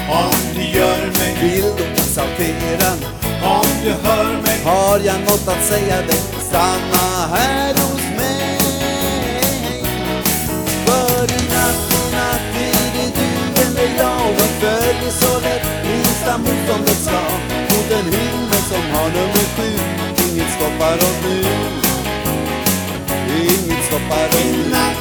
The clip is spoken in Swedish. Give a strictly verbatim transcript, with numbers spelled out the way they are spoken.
Om du gör mig vill du exaltera. Om du hör mig har jag något att säga dig. Stanna här hos mig. För i natt, i natt är det du eller jag. Och följer så lätt minsta motståndets slag. Mot en himmel som har nummer sju. Inget stoppar oss nu. Inget stoppar oss nu.